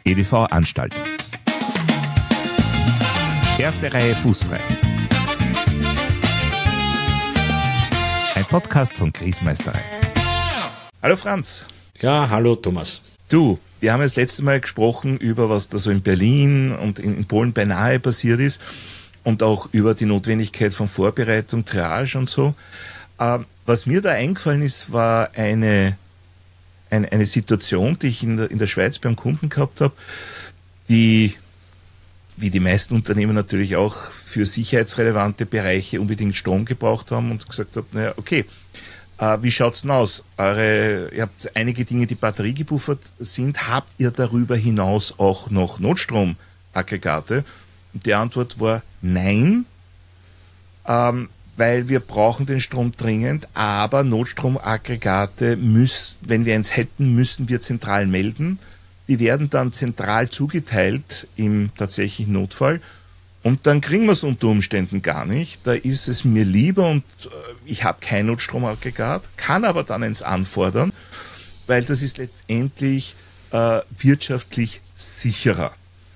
EDV-Anstalt. Erste Reihe fußfrei. Ein Podcast von Griesmeisterei. Hallo Franz. Ja, hallo Thomas. Du, wir haben das letzte Mal gesprochen über was da so in Berlin und in Polen beinahe passiert ist und auch über die Notwendigkeit von Vorbereitung, Triage und so. Was mir da eingefallen ist, war eine Situation, die ich in der Schweiz beim Kunden gehabt habe, die, wie die meisten Unternehmen natürlich auch für sicherheitsrelevante Bereiche unbedingt Strom gebraucht haben und gesagt habe, naja, okay, wie schaut's denn aus? Ihr habt einige Dinge, die batteriegebuffert sind. Habt ihr darüber hinaus auch noch Notstromaggregate? Und die Antwort war nein, weil wir brauchen den Strom dringend, aber Notstromaggregate wenn wir eins hätten, müssen wir zentral melden. Die werden dann zentral zugeteilt im tatsächlichen Notfall und dann kriegen wir es unter Umständen gar nicht. Da ist es mir lieber und ich habe kein Notstromaggregat, kann aber dann eins anfordern, weil das ist letztendlich wirtschaftlich sicherer.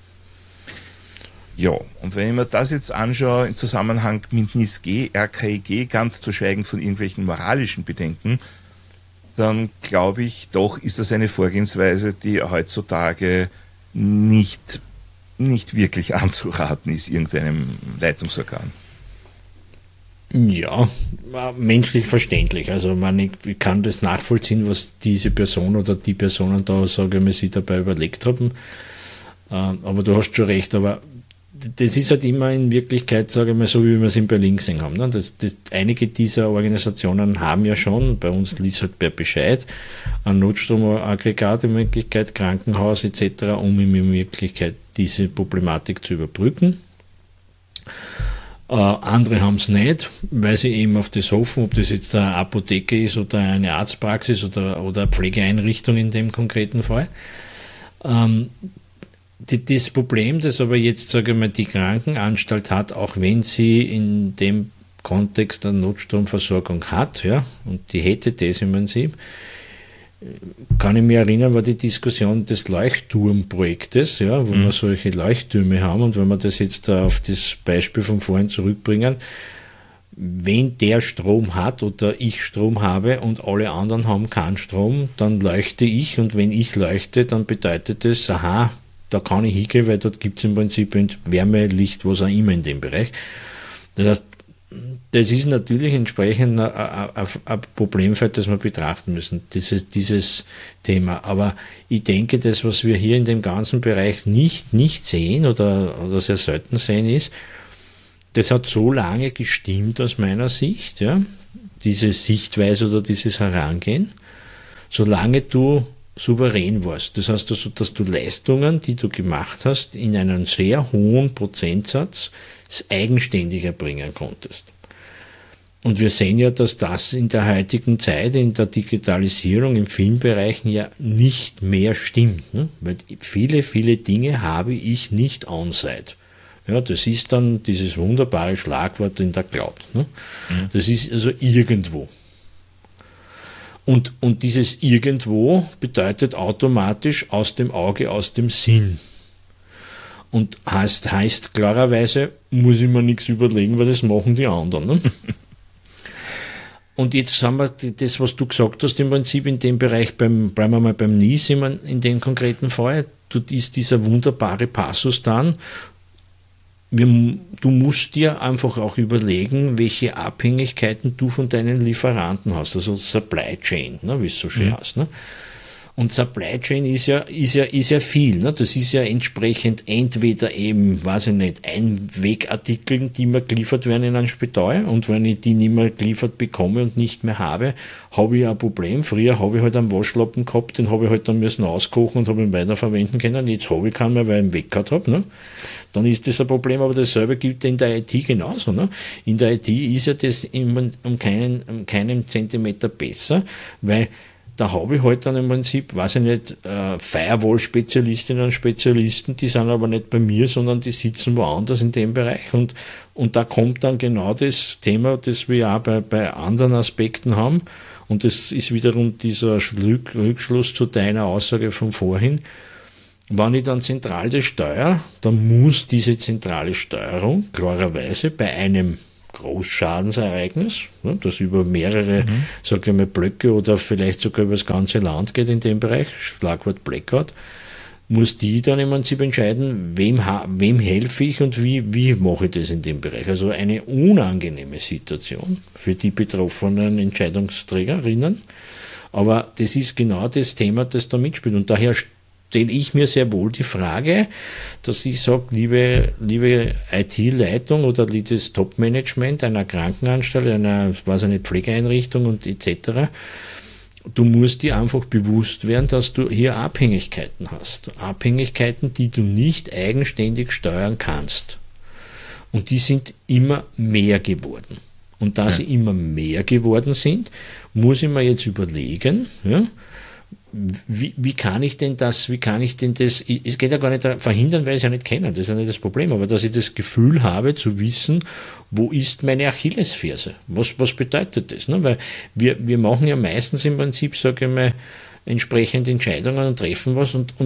Ja, und wenn ich mir das jetzt anschaue im Zusammenhang mit NIS-G, RKEG, ganz zu schweigen von irgendwelchen moralischen Bedenken, dann glaube ich, doch ist das eine Vorgehensweise, die heutzutage nicht wirklich anzuraten ist, irgendeinem Leitungsorgan. Ja, menschlich verständlich. Also ich kann das nachvollziehen, was diese Person oder die Personen da, sage ich mal, sich dabei überlegt haben. Aber du hast schon recht, aber das ist halt immer in Wirklichkeit, sage ich mal, so wie wir es in Berlin gesehen haben. Ne? Einige dieser Organisationen haben ja schon, bei uns liest halt per Bescheid, ein Notstromaggregat in Wirklichkeit, Krankenhaus etc., um in Wirklichkeit diese Problematik zu überbrücken. Andere haben es nicht, weil sie eben auf das hoffen, ob das jetzt eine Apotheke ist oder eine Arztpraxis oder eine Pflegeeinrichtung in dem konkreten Fall. Das Problem, das aber jetzt, sage ich mal, die Krankenanstalt hat, auch wenn sie in dem Kontext eine Notstromversorgung hat, ja, und die hätte das im Prinzip, kann ich mich erinnern, war die Diskussion des Leuchtturmprojektes, ja, wo wir solche Leuchttürme haben, und wenn wir das jetzt auf das Beispiel von vorhin zurückbringen, wenn der Strom hat oder ich Strom habe und alle anderen haben keinen Strom, dann leuchte ich, und wenn ich leuchte, dann bedeutet das, aha, da kann ich hingehen, weil dort gibt es im Prinzip Wärme, Licht, was auch immer in dem Bereich. Das heißt, das ist natürlich entsprechend ein Problemfeld, das wir betrachten müssen, dieses Thema. Aber ich denke, das, was wir hier in dem ganzen Bereich nicht sehen oder sehr selten sehen, ist, das hat so lange gestimmt aus meiner Sicht, ja, diese Sichtweise oder dieses Herangehen, solange du souverän warst. Das heißt also, dass du Leistungen, die du gemacht hast, in einem sehr hohen Prozentsatz eigenständig erbringen konntest. Und wir sehen ja, dass das in der heutigen Zeit, in der Digitalisierung, in vielen Bereichen ja nicht mehr stimmt. Ne? Weil viele Dinge habe ich nicht on-site. Ja, das ist dann dieses wunderbare Schlagwort in der Cloud. Ne? Mhm. Das ist also irgendwo. Und dieses irgendwo bedeutet automatisch aus dem Auge, aus dem Sinn. Und heißt klarerweise, muss ich mir nichts überlegen, weil das machen die anderen. Ne? Und jetzt haben wir das, was du gesagt hast, im Prinzip in dem Bereich, bleiben wir mal beim NIS in dem konkreten Fall, ist dieser wunderbare Passus dann, du musst dir einfach auch überlegen, welche Abhängigkeiten du von deinen Lieferanten hast, also Supply Chain, ne, wie es so schön heißt. Ne? Und Supply Chain ist ja viel. Ne? Das ist ja entsprechend entweder eben, weiß ich nicht, Einwegartikel, die mir geliefert werden in ein Spital, und wenn ich die nicht mehr geliefert bekomme und nicht mehr habe ich ein Problem. Früher habe ich halt einen Waschlappen gehabt, den habe ich halt dann müssen auskochen und habe ihn weiterverwenden können. Jetzt habe ich keinen mehr, weil ich ihn weggehört habe. Ne? Dann ist das ein Problem, aber dasselbe gilt in der IT genauso. Ne? In der IT ist ja das um keinen Zentimeter besser, weil da habe ich halt dann im Prinzip, weiß ich nicht, Firewall-Spezialistinnen und Spezialisten, die sind aber nicht bei mir, sondern die sitzen woanders in dem Bereich, und da kommt dann genau das Thema, das wir ja auch bei anderen Aspekten haben, und das ist wiederum dieser Rückschluss zu deiner Aussage von vorhin. wenn ich dann zentral das steuere, dann muss diese zentrale Steuerung klarerweise bei einem Großschadensereignis, das über mehrere, sage ich mal, Blöcke oder vielleicht sogar über das ganze Land geht in dem Bereich, Schlagwort Blackout, muss die dann im Prinzip entscheiden, wem helfe ich und wie mache ich das in dem Bereich. Also eine unangenehme Situation für die betroffenen Entscheidungsträgerinnen. Aber das ist genau das Thema, das da mitspielt. Und daher stelle ich mir sehr wohl die Frage, dass ich sage, liebe IT-Leitung oder das Top-Management einer Krankenanstalt, einer Pflegeeinrichtung und etc., du musst dir einfach bewusst werden, dass du hier Abhängigkeiten hast. Abhängigkeiten, die du nicht eigenständig steuern kannst. Und die sind immer mehr geworden. Und da sie immer mehr geworden sind, muss ich mir jetzt überlegen, wie kann ich denn das, es geht ja gar nicht verhindern, weil ich es ja nicht kenne, das ist ja nicht das Problem, aber dass ich das Gefühl habe zu wissen, wo ist meine Achillesferse? Was bedeutet das? Ne? Weil wir machen ja meistens im Prinzip, sage ich mal, entsprechende Entscheidungen und treffen was und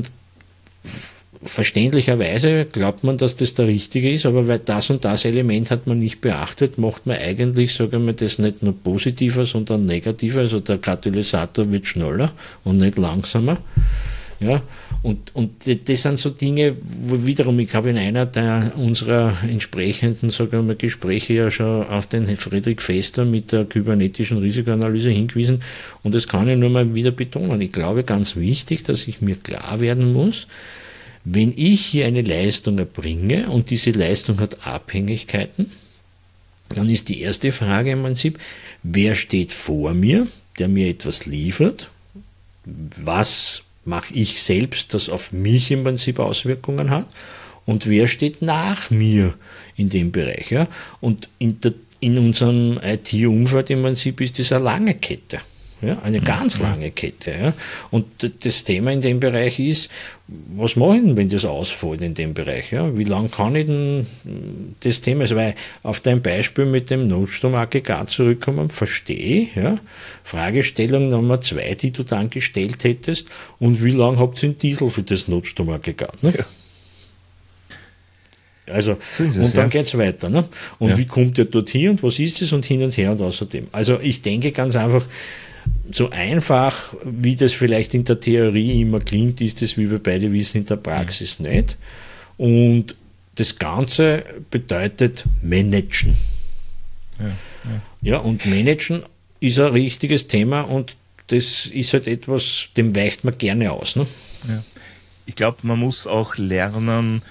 verständlicherweise glaubt man, dass das der Richtige ist, aber weil das und das Element hat man nicht beachtet, macht man eigentlich, sage ich mal, das nicht nur positiver, sondern negativer, also der Katalysator wird schneller und nicht langsamer. Ja, und das sind so Dinge, wo wiederum, ich habe in einer unserer entsprechenden, sagen wir mal, Gespräche ja schon auf den Friedrich Fester mit der kybernetischen Risikoanalyse hingewiesen und das kann ich nur mal wieder betonen. Ich glaube, ganz wichtig, dass ich mir klar werden muss, wenn ich hier eine Leistung erbringe und diese Leistung hat Abhängigkeiten, dann ist die erste Frage im Prinzip, wer steht vor mir, der mir etwas liefert, was mache ich selbst, das auf mich im Prinzip Auswirkungen hat und wer steht nach mir in dem Bereich. Ja? Und in unserem IT-Umfeld im Prinzip ist das eine lange Kette. Ja, eine ganz lange Kette. Ja. Und das Thema in dem Bereich ist, was mache ich denn, wenn das ausfällt in dem Bereich? Ja? Wie lange kann ich denn das Thema, also weil auf dein Beispiel mit dem Notstromaggregat zurückkommen, verstehe, ja? Fragestellung Nummer 2, die du dann gestellt hättest, und wie lange habt ihr einen Diesel für das Notstromaggregat? Ne? Ja. Also, so ist es, und dann geht's weiter. Ne? Und wie kommt ihr dorthin und was ist es und hin und her und außerdem. Also ich denke ganz einfach, so einfach, wie das vielleicht in der Theorie immer klingt, ist es, wie wir beide wissen, in der Praxis nicht. Und das Ganze bedeutet managen. Ja, und managen ist ein richtiges Thema und das ist halt etwas, dem weicht man gerne aus. Ne? Ja. Ich glaube, man muss auch lernen,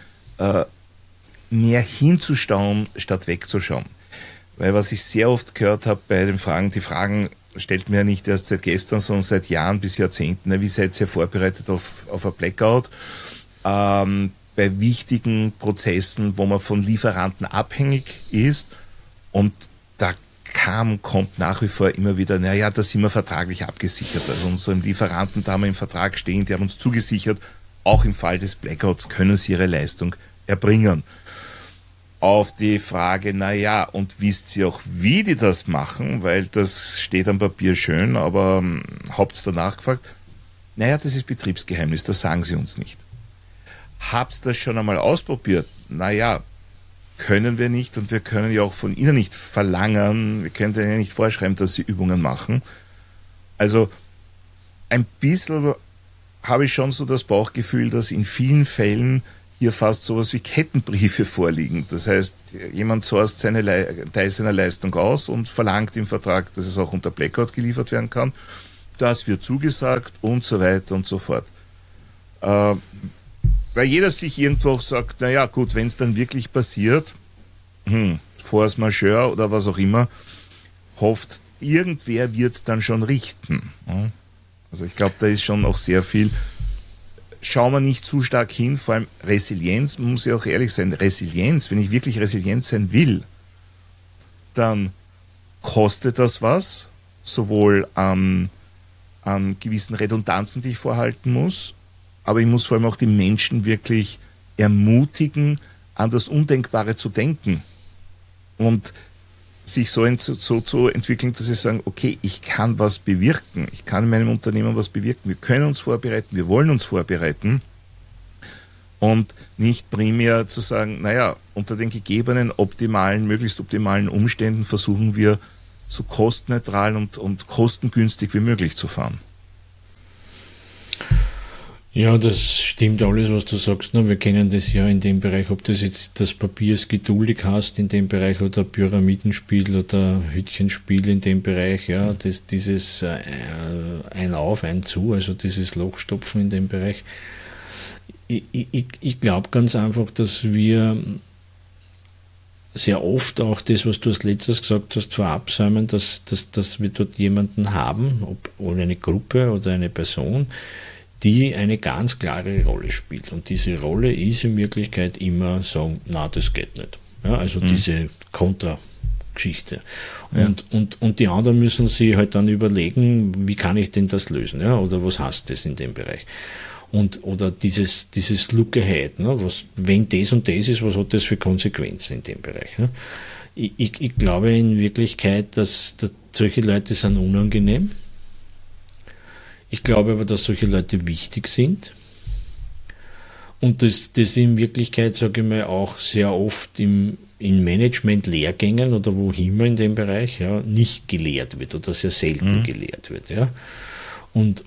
mehr hinzuschauen, statt wegzuschauen. Weil was ich sehr oft gehört habe bei den Fragen, die Fragen stellt mir ja nicht erst seit gestern, sondern seit Jahren bis Jahrzehnten. Wie seid ihr vorbereitet auf ein Blackout? Bei wichtigen Prozessen, wo man von Lieferanten abhängig ist. Und da kommt nach wie vor immer wieder, naja, da sind wir vertraglich abgesichert. Also unseren Lieferanten, da haben wir im Vertrag stehen, die haben uns zugesichert, auch im Fall des Blackouts können sie ihre Leistung erbringen. Auf die Frage, naja, und wisst ihr auch, wie die das machen, weil das steht am Papier schön, aber habt's danach gefragt? Naja, das ist Betriebsgeheimnis, das sagen sie uns nicht. Habt's das schon einmal ausprobiert? Naja, können wir nicht und wir können ja auch von ihnen nicht verlangen, wir können ihnen nicht vorschreiben, dass sie Übungen machen. Also ein bisschen habe ich schon so das Bauchgefühl, dass in vielen Fällen hier fast sowas wie Kettenbriefe vorliegen. Das heißt, jemand sourced Teil seiner Leistung aus und verlangt im Vertrag, dass es auch unter Blackout geliefert werden kann. Das wird zugesagt und so weiter und so fort. Weil jeder sich irgendwo auch sagt, naja gut, wenn es dann wirklich passiert, Force Majeure oder was auch immer, hofft, irgendwer wird es dann schon richten. Also ich glaube, da ist schon auch sehr viel. Schauen wir nicht zu stark hin, vor allem Resilienz, man muss ja auch ehrlich sein, Resilienz, wenn ich wirklich resilient sein will, dann kostet das was, sowohl an gewissen Redundanzen, die ich vorhalten muss, aber ich muss vor allem auch die Menschen wirklich ermutigen, an das Undenkbare zu denken und sich so zu entwickeln, dass sie sagen, okay, ich kann was bewirken, ich kann in meinem Unternehmen was bewirken, wir können uns vorbereiten, wir wollen uns vorbereiten, und nicht primär zu sagen, naja, unter den gegebenen möglichst optimalen Umständen versuchen wir so kostenneutral und kostengünstig wie möglich zu fahren. Ja, das stimmt alles, was du sagst. Wir kennen das ja in dem Bereich, ob das jetzt das Papier geduldig hast in dem Bereich oder Pyramidenspiel oder Hütchenspiel in dem Bereich, ja, dieses ein auf, ein zu, also dieses Lochstopfen in dem Bereich. Ich glaube ganz einfach, dass wir sehr oft auch das, was du als letztes gesagt hast, verabsäumen, dass wir dort jemanden haben, oder eine Gruppe oder eine Person, die eine ganz klare Rolle spielt. Und diese Rolle ist in Wirklichkeit immer sagen, na, das geht nicht. Ja, also diese Kontrageschichte. Und die anderen müssen sich halt dann überlegen, wie kann ich denn das lösen? Ja, oder was heißt das in dem Bereich? Oder dieses Look ahead, ne? Wenn das und das ist, was hat das für Konsequenzen in dem Bereich? Ne? Ich glaube in Wirklichkeit, dass solche Leute sind unangenehm. Ich glaube aber, dass solche Leute wichtig sind und dass das in Wirklichkeit, sage ich mal, auch sehr oft in Management-Lehrgängen oder wo immer in dem Bereich ja, nicht gelehrt wird oder sehr selten gelehrt wird. Ja. Und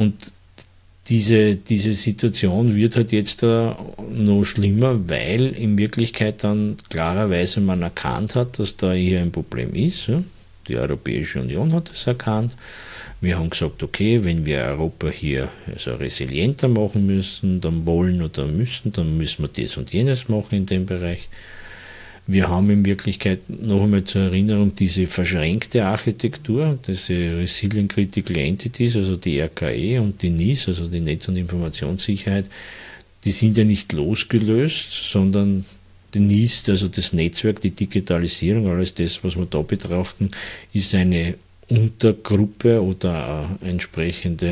diese Situation wird halt jetzt noch schlimmer, weil in Wirklichkeit dann klarerweise man erkannt hat, dass da hier ein Problem ist. Ja. Die Europäische Union hat es erkannt. Wir haben gesagt, okay, wenn wir Europa hier also resilienter machen müssen, dann wollen oder müssen, dann müssen wir das und jenes machen in dem Bereich. Wir haben in Wirklichkeit noch einmal zur Erinnerung diese verschränkte Architektur, diese Resilient Critical Entities, also die RKE und die NIS, also die Netz- und Informationssicherheit, die sind ja nicht losgelöst, sondern die NIS, also das Netzwerk, die Digitalisierung, alles das, was wir da betrachten, ist eine Untergruppe oder entsprechende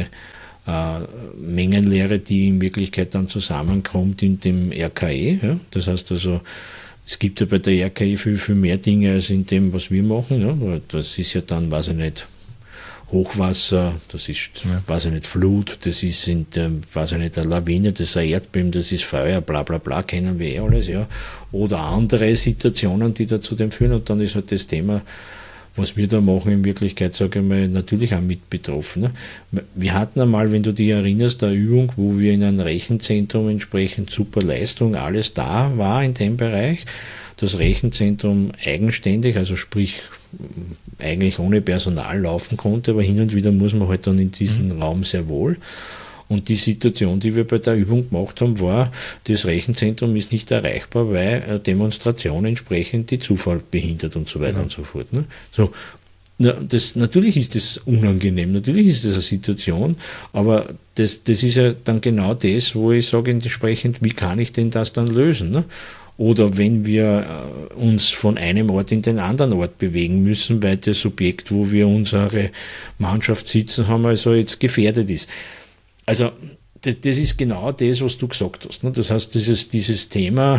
Mengenlehre, die in Wirklichkeit dann zusammenkommt in dem RKE. Ja? Das heißt also, es gibt ja bei der RKE viel, viel mehr Dinge als in dem, was wir machen. Ja? Das ist ja dann, weiß ich nicht, Hochwasser, das ist, weiß ich nicht, Flut, das ist, weiß ich nicht, eine Lawine, das ist ein Erdbeben, das ist Feuer, bla bla bla, kennen wir alles, ja. Oder andere Situationen, die dazu dem führen, und dann ist halt das Thema, was wir da machen, in Wirklichkeit, sage ich mal, natürlich auch mit betroffen. Ne? Wir hatten einmal, wenn du dich erinnerst, eine Übung, wo wir in einem Rechenzentrum entsprechend super Leistung, alles da war in dem Bereich. Das Rechenzentrum eigenständig, also sprich eigentlich ohne Personal laufen konnte, aber hin und wieder muss man halt dann in diesen Raum sehr wohl. Und die Situation, die wir bei der Übung gemacht haben, war, das Rechenzentrum ist nicht erreichbar, weil eine Demonstration entsprechend die Zufahrt behindert und so weiter und so fort. Ne? So, natürlich ist das unangenehm, natürlich ist das eine Situation, aber das ist ja dann genau das, wo ich sage entsprechend, wie kann ich denn das dann lösen? Ne? Oder wenn wir uns von einem Ort in den anderen Ort bewegen müssen, weil das Objekt, wo wir unsere Mannschaft sitzen haben, also jetzt gefährdet ist. Also das ist genau das, was du gesagt hast. Ne? Das heißt, dieses Thema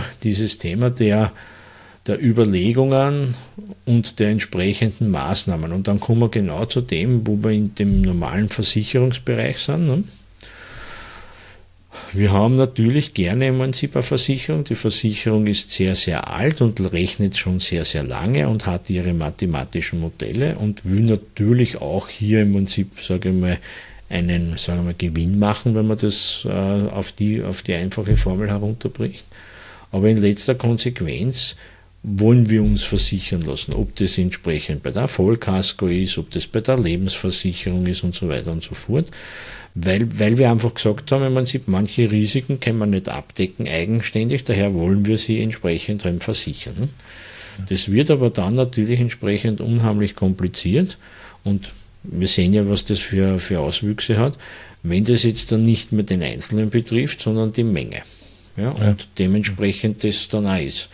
der Überlegungen und der entsprechenden Maßnahmen. Und dann kommen wir genau zu dem, wo wir in dem normalen Versicherungsbereich sind. Ne? Wir haben natürlich gerne im Prinzip eine Versicherung. Die Versicherung ist sehr, sehr alt und rechnet schon sehr, sehr lange und hat ihre mathematischen Modelle und will natürlich auch hier im Prinzip, sage ich mal, einen, sagen wir mal, Gewinn machen, wenn man das auf die einfache Formel herunterbricht. Aber in letzter Konsequenz wollen wir uns versichern lassen, ob das entsprechend bei der Vollkasko ist, ob das bei der Lebensversicherung ist und so weiter und so fort. Weil wir einfach gesagt haben, im Prinzip, manche Risiken können wir nicht abdecken eigenständig, daher wollen wir sie entsprechend versichern. Das wird aber dann natürlich entsprechend unheimlich kompliziert und wir sehen ja, was das für Auswüchse hat, wenn das jetzt dann nicht mehr den Einzelnen betrifft, sondern die Menge. Ja, und dementsprechend das dann auch ist.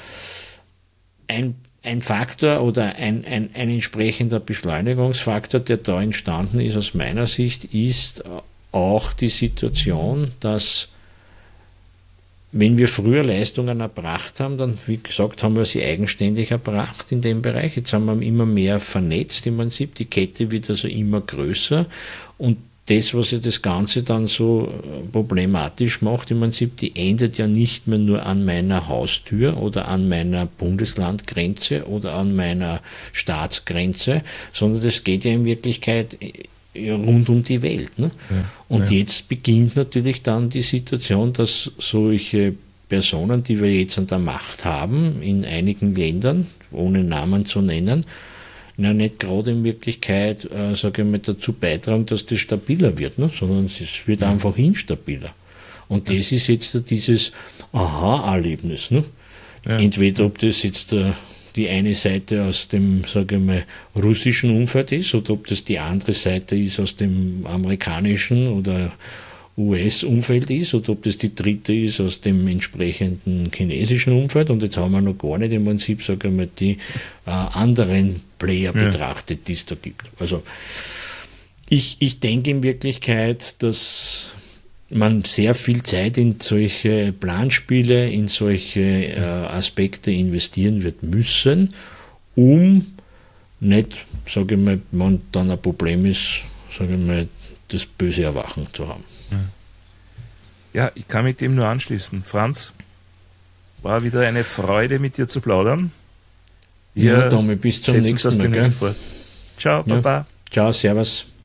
Ein Faktor oder ein entsprechender Beschleunigungsfaktor, der da entstanden ist aus meiner Sicht, ist auch die Situation, dass wenn wir früher Leistungen erbracht haben, dann, wie gesagt, haben wir sie eigenständig erbracht in dem Bereich. Jetzt haben wir immer mehr vernetzt im Prinzip. Die Kette wird also immer größer und das, was ja das Ganze dann so problematisch macht, im Prinzip, die endet ja nicht mehr nur an meiner Haustür oder an meiner Bundeslandgrenze oder an meiner Staatsgrenze, sondern das geht ja in Wirklichkeit rund um die Welt. Ne? Ja, und jetzt beginnt natürlich dann die Situation, dass solche Personen, die wir jetzt an der Macht haben, in einigen Ländern, ohne Namen zu nennen, nicht gerade in Wirklichkeit, sage ich mal, dazu beitragen, dass das stabiler wird, ne? Sondern es wird einfach instabiler. Und das ist jetzt dieses Aha-Erlebnis. Ne? Ja. Entweder ob das jetzt die eine Seite aus dem, sage ich mal, russischen Umfeld ist oder ob das die andere Seite ist aus dem amerikanischen oder US-Umfeld ist oder ob das die dritte ist aus dem entsprechenden chinesischen Umfeld. Und jetzt haben wir noch gar nicht im Prinzip, sage ich mal, die anderen Player betrachtet, die es da gibt. Also ich denke in Wirklichkeit, dass man sehr viel Zeit in solche Planspiele, in solche Aspekte investieren wird müssen, um nicht, sage ich mal, wenn dann ein Problem ist, sage ich mal, das böse Erwachen zu haben. Ja, ich kann mit dem nur anschließen. Franz, war wieder eine Freude, mit dir zu plaudern. Ja, Tommy, bis zum nächsten Mal. Ciao, Baba. Ciao, servus.